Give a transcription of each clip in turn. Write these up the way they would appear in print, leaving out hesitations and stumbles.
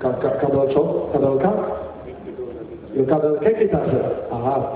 Kabel co? Kabelka? Jo, kabel ke kytaře. Aha.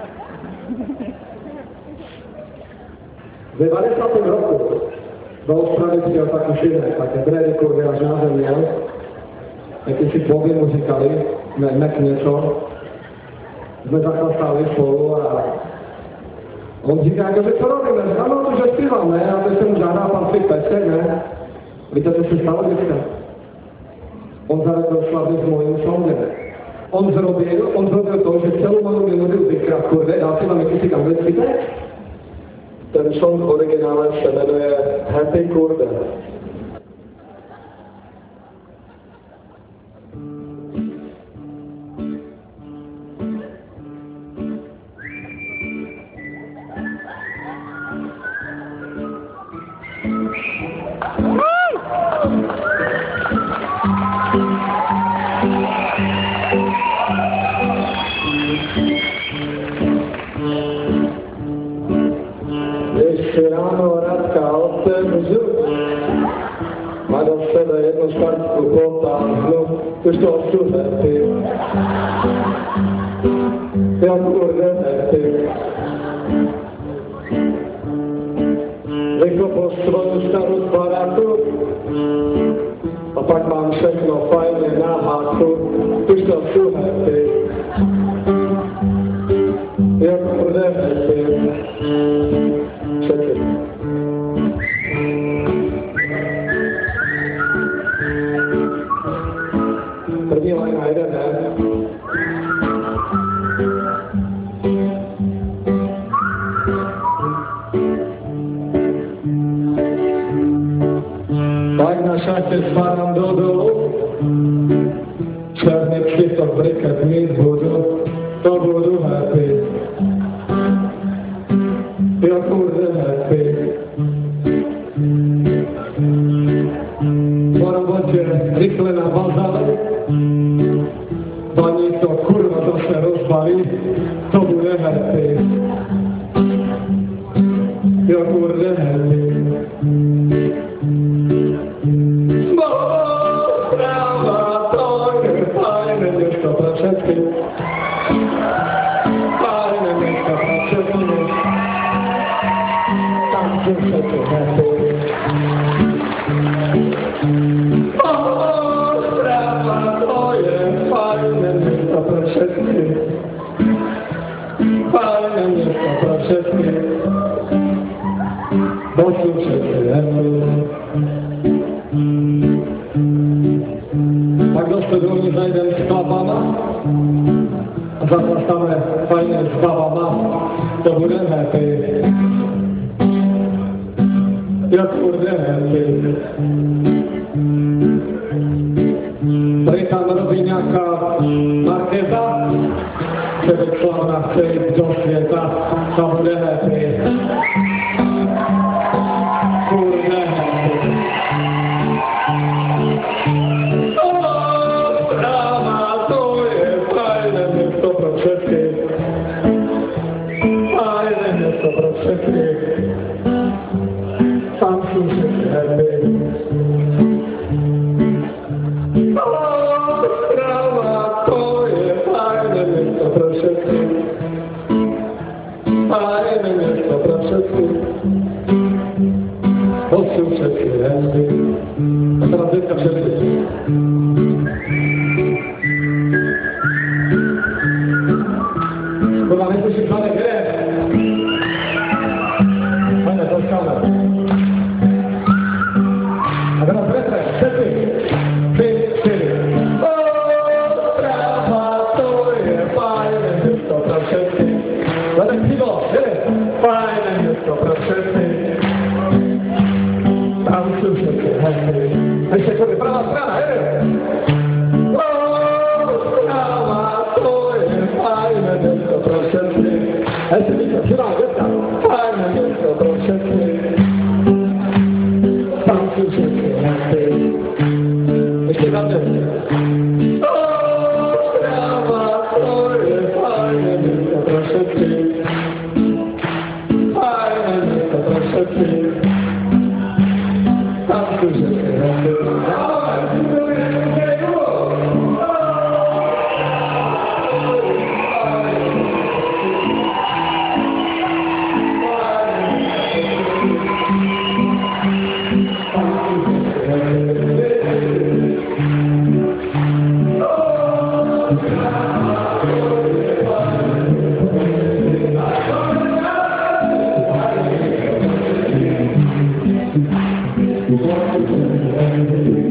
V 90. roku do Ostravy přijel taký Šinek, také dredy kurvy až na zem měl. Jakýsi boby mu říkali, mek něco. Jsme zachlastali spolu a on říká, že co robíme? Říkám, no to, že zpívám, ne? A teď jsem žádá pár svých pesek, ne? Víte, co se stalo dneska? On zavedl slavný s mojím songem. On zrobil to, že celou malou melodii vykrát kurvy, dal si vám jakýsi anglický text. Ten song v originále se jmenuje Happy Kurve. Ještě ráno Radka otevřu, má do sebe jednu škartku potáhnu, už to všude ty. Jak kurde ty. Vykopu svoju starou baraku, a pak mám všechno fajně na háku, už to všude ty. Jak kurde ty. První lajna jeden, ne? Tak na šachtě spadám do dolu, černý přítok briket mít budu, to budu happy. Jo kurde happy. Po robotě rychle na bazar, paní to kurva zase rozbalí, to bude happy. Jo kurde happy. Ostrava, to je fajné město pro všechny. Fajné město pro všechny. Tam se všechny happy. Ostrava, to je fajné město pro všechny. Fajné město pro všechny. Bo jsou všechny happy. Tak do Studolní zajdem s chlapama a zaplastáme fajně s babama, to bude happy. Jak bude happy. Tady tam robí nějaká markéta, chce být slavná, chce jít do světa, to bude happy. Bude happy. Ostrava, to je fajné město pro všechny. Fajné město pro všechny. Tam jsou všechny happy. Ostrava, to je fajné město pro všechny. Fajné město pro všechny. To jsou všechny happy. A teraz teďka všechny. Kurwa, neslyším žádný kde? Pojďme, tleskáme. A teraz refrén, 4, 3, 4. Ostrava, to je fajné město pro všechny. Zadek pivo, jde. Fajné město pro všechny. Tam jsou všechny happy. Ještě kurvy, pravá strana, jde. Ostrava, to je fajné město pro všechny. Ještě více, přidám, dětka. Fajné město pro všechny. Tam jsou všechny happy. Ještě tam jde. Ostrava, to je fajné město pro všechny. Fajné město pro všechny. Tam jsou všechny happy. Thank you.